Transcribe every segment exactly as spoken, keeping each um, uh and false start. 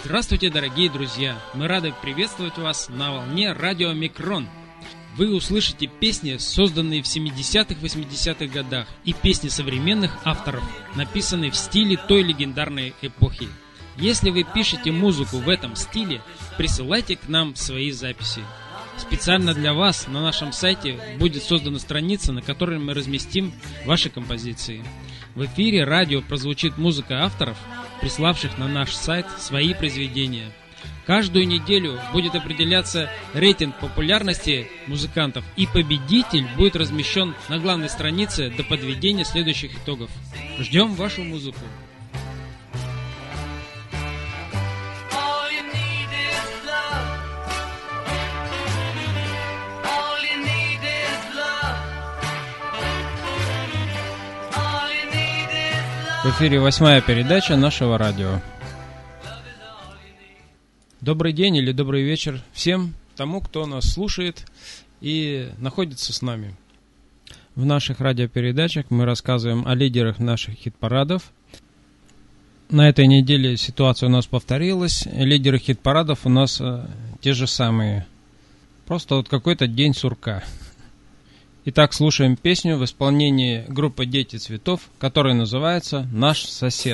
Здравствуйте, дорогие друзья! Мы рады приветствовать вас на волне радио Микрон. Вы услышите песни, созданные в семидесятых-восьмидесятых годах, и песни современных авторов, написанные в стиле той легендарной эпохи. Если вы пишете музыку в этом стиле, присылайте к нам свои записи. Специально для вас на нашем сайте будет создана страница, на которой мы разместим ваши композиции. В эфире радио прозвучит музыка авторов, приславших на наш сайт свои произведения. Каждую неделю будет определяться рейтинг популярности музыкантов, и победитель будет размещен на главной странице до подведения следующих итогов. Ждем вашу музыку! В эфире восьмая передача нашего радио. Добрый день или добрый вечер всем тому, кто нас слушает и находится с нами. В наших радиопередачах мы рассказываем о лидерах наших хит-парадов. На этой неделе ситуация у нас повторилась. Лидеры хит-парадов у нас э, те же самые. Просто вот какой-то день сурка. Итак, слушаем песню в исполнении группы «Дети цветов», которая называется «Наш сосед».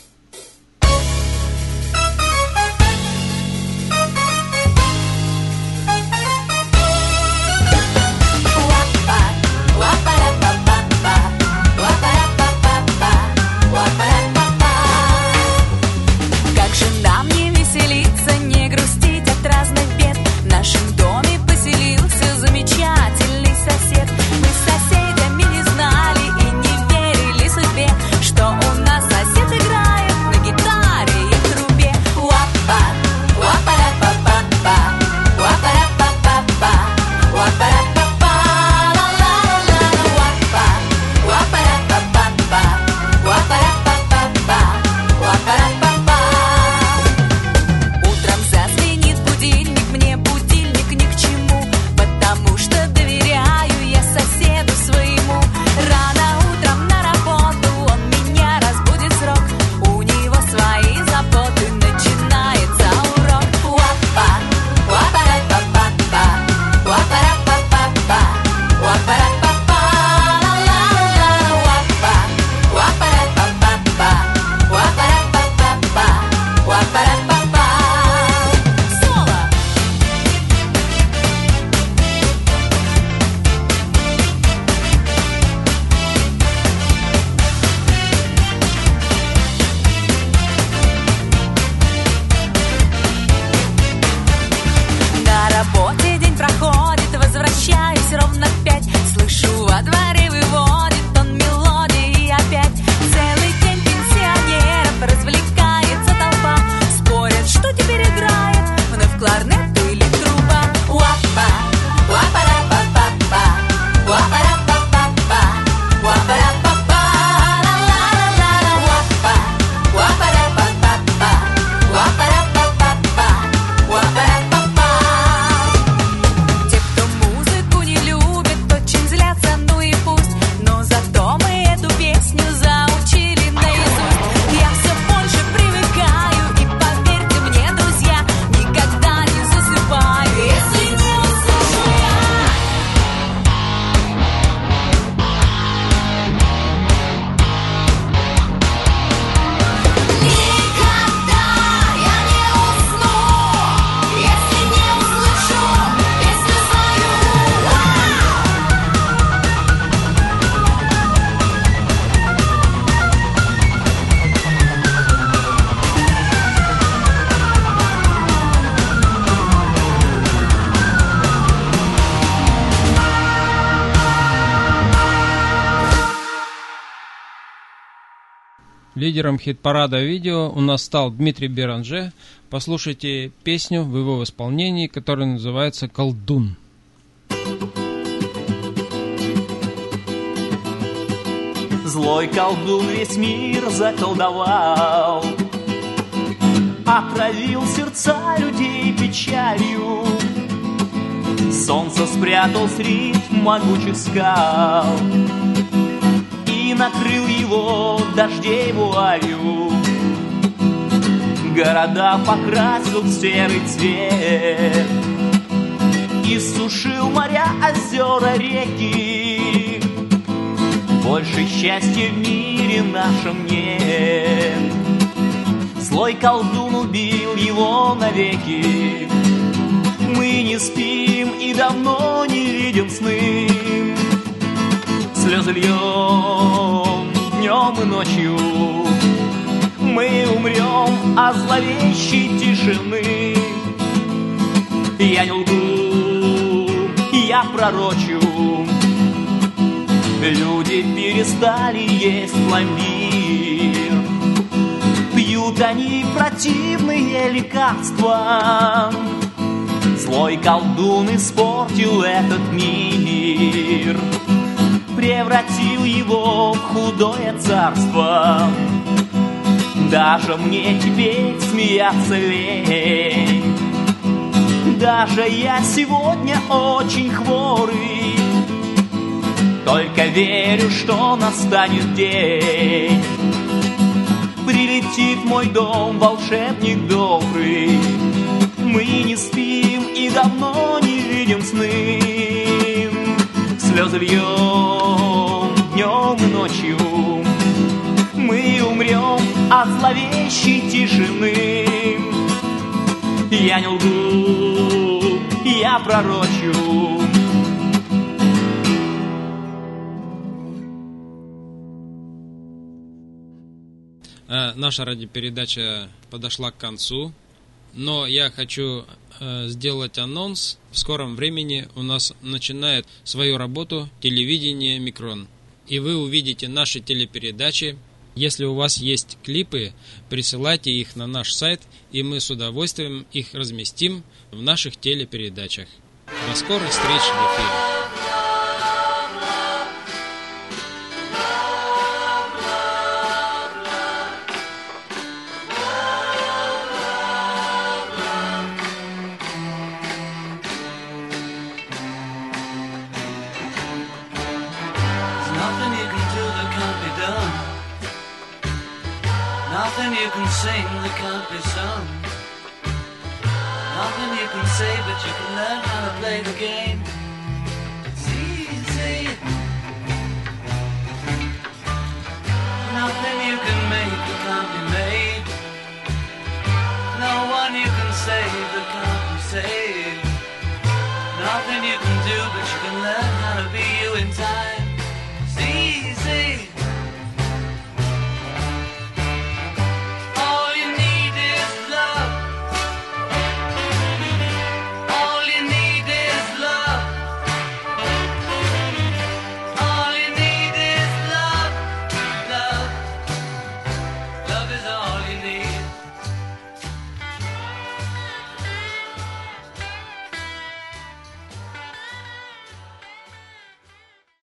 Как же нам не веселиться, не грустить от разных бед? В нашем доме поселился замечательный сосед. Мы с соседями не знали и не верили судьбе, что у нас сосед играет на гитаре и трубе. Уапа, уапара-па-па-па, уапара-па-па-па, уапара-па-па, ла-ла-ла-ла. Уапа, уапара-па-па-па, уапара-па-па-па, уапара-па-па. Утром зазвенит будильник, мне будильник ни к чему, потому что доверяю я соседу своему. Рано утром на работу он меня разбудит срок, у него свои заботы, начинается урок. Уапа, уапара-па-па-па, уапара-па-па-па, уапара-па-па, ла-ла-ла. Уапа, уапара-па-па-па, уапара-па-па-па, уапара-па-па. Соло! На работе день проходит, возвращаюсь ровно в пять. Слышу, во дворе выводит он мелодии опять. Целый день пенсионеров развлекается толпа. Спорят, что теперь играет, вновь кларнет или труба. Уапа, уапара-па-па-па, уапара-па-па-па, уапара-па-па, ла-ла-ла-ла. Уапа, уапара-па-па-па, уапара-па-па-па, уапара-па-па. Те, кто музыку не любит, очень злятся, ну и пусть. Но зато мы эту песню заучили наизусть. Я все больше привыкаю, и поверьте мне, друзья, никогда не засыпаю, если не услышу я. Никогда я не усну, если не услышу песню свою. Лидером хит-парада видео у нас стал Дмитрий Беранже. Послушайте песню в его исполнении, которая называется «Колдун». Злой колдун весь мир заколдовал, отравил сердца людей печалью. Солнце спрятал средь могучих скал и накрыл его дождей вуалью. города покрасил в серый цвет, иссушил моря, озера, реки. Больше счастья в мире нашем нет. Злой колдун убил его навеки. Мы не спим и давно не видим сны. Слезы льем днем и ночью. Мы умрем от зловещей тишины. Я не лгу, я пророчу. Люди перестали есть пломбир. Пьют они противные лекарства. Злой колдун испортил этот мир, превратил его в худое царство. Даже мне теперь смеяться лень. Даже я сегодня очень хворый. Только верю, что настанет день. Прилетит в мой дом волшебник добрый. Мы не спим и давно не видим сны. Слезы льем днем и ночью. Мы умрем от зловещей тишины. Я не лгу, я пророчу. Наша радиопередача подошла к концу, но я хочу э, сделать анонс. В скором времени у нас начинает свою работу телевидение Микрон, и вы увидите наши телепередачи. Если у вас есть клипы, присылайте их на наш сайт, и мы с удовольствием их разместим в наших телепередачах. До скорых встреч в эфире. Nothing you can sing that can't be sung. Nothing you can say, but you can learn how to play the game. It's easy. Nothing you can make